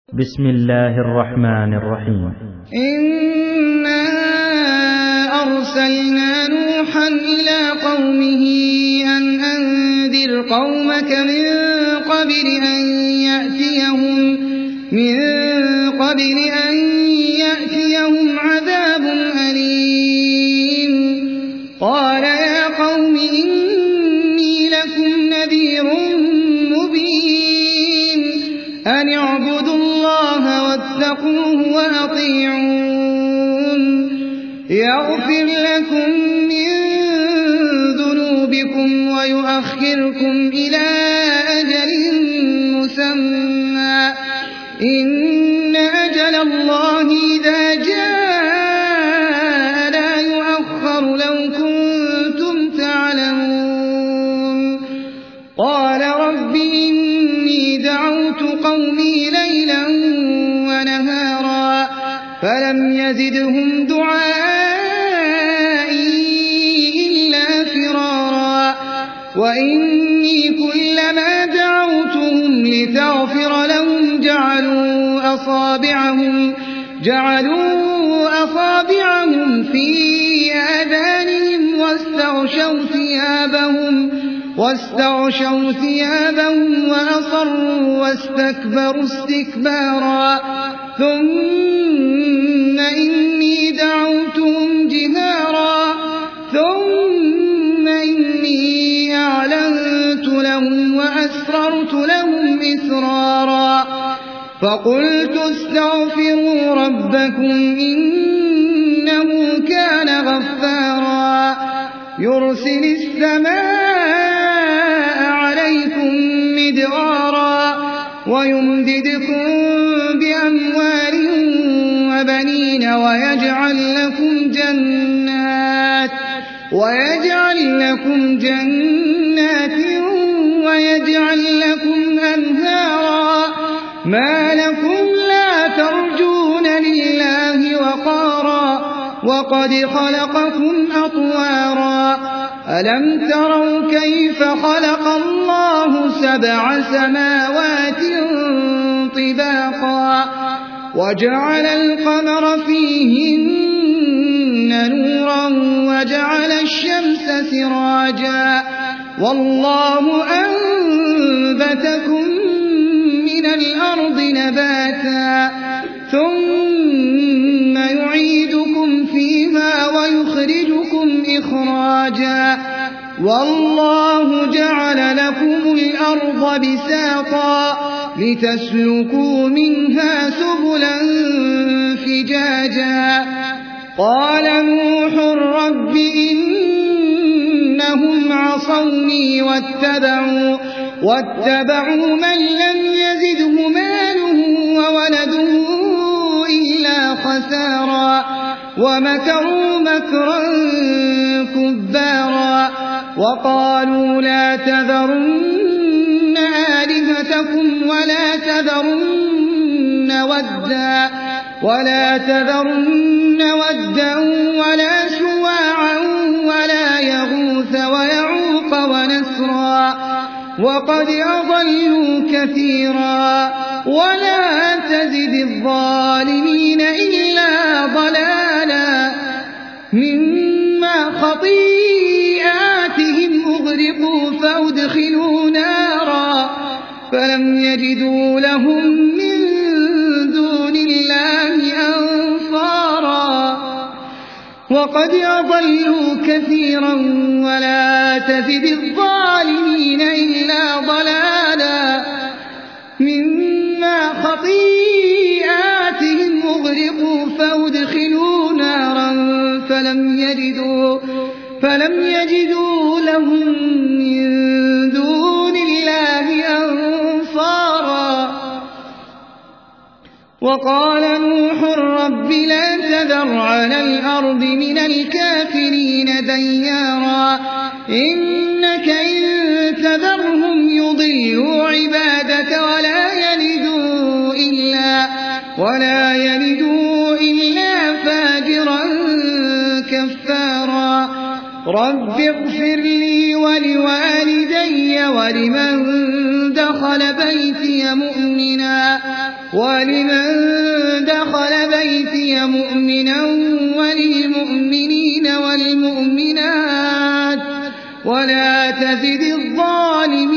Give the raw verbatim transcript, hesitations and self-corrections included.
بسم الله الرحمن الرحيم. إنا أرسلنا نوحا إلى قومه أن أنذر قومك من قبل أن يأتيهم من قبل أن يأتيهم عذاب أليم. قال يا قوم إني لكم نذير مبين أن اعبدوا الله واتقوه وأطيعون يغفر لكم من ذنوبكم ويؤخركم إلى أجل مسمى إن أجل الله إذا جاء لا يؤخر لو كنتم تعلمون. قال رب إني دعوت قومي ليلا ونهارا فلم يزدهم دعائي إلا فرارا وإني كلما دعوتهم لتغفر لهم جعلوا أصابعهم جعلوا أصابعهم في آذانهم واستغشوا ثيابهم واستغشوا ثيابهم وأصروا واستكبروا استكبارا ثم إني دعوتهم جهارا ثم إني أعلنت لهم وأسررت لهم إسرارا فقلت استغفروا ربكم إنه كان غفارا يرسل السماء عليكم مدرارا ويمددكم بأموال وبنين ويجعل لكم جنات ويجعل لكم جنات ويجعل لكم أنهارا ما لكم لا ترجون لله وقارا وقد خلقكم أطوارا ألم تروا كيف خلق الله سبع سماوات طباقا وجعل القمر فيهن نورا وجعل الشمس سراجا والله أنبتكم من الأرض نباتا ثم يعيدكم فيها ويخرجكم إخراجا والله جعل لكم الأرض بساطا لتسلكوا منها سبلا فجاجا قال نوح رب إنهم عصوني واتبعوا واتبعوا من لم يزده ماله وولده إلا خسارا ومكروا مكرا كبارا وقالوا لا تذرن آلهتكم ولا تذرن ودا ولا تذرن ودا ولا سواعا ولا يغوث ويعوق ونسرا وقد أضلوا كثيرا ولا تزد الظالمين إلا ضلالا مما خطيئاتهم أغرقوا فأدخلوا نارا فلم يجدوا لهم من دون الله أنصارا وقد أضلوا كثيرا ولا تزد الظالمين إلا ضلالا مما خطيئاتهم أغرقوا فأدخلوا نارا فلم يجدوا فلم يجدوا لهم من دون الله أنصارا وقال نوح رب لا تذر على الأرض من الكافرين ديارا إنك إن تذرهم يضلوا عبادك ولا يلدوا إلا ولا يلدوا إلا فاجرا كفارا رب اغفر لي ولوالدي ولمن دخل بيتي مؤمنا ولمن دخل بيتي مؤمنا وللمؤمنين والمؤمنات ولا تزد الظالمين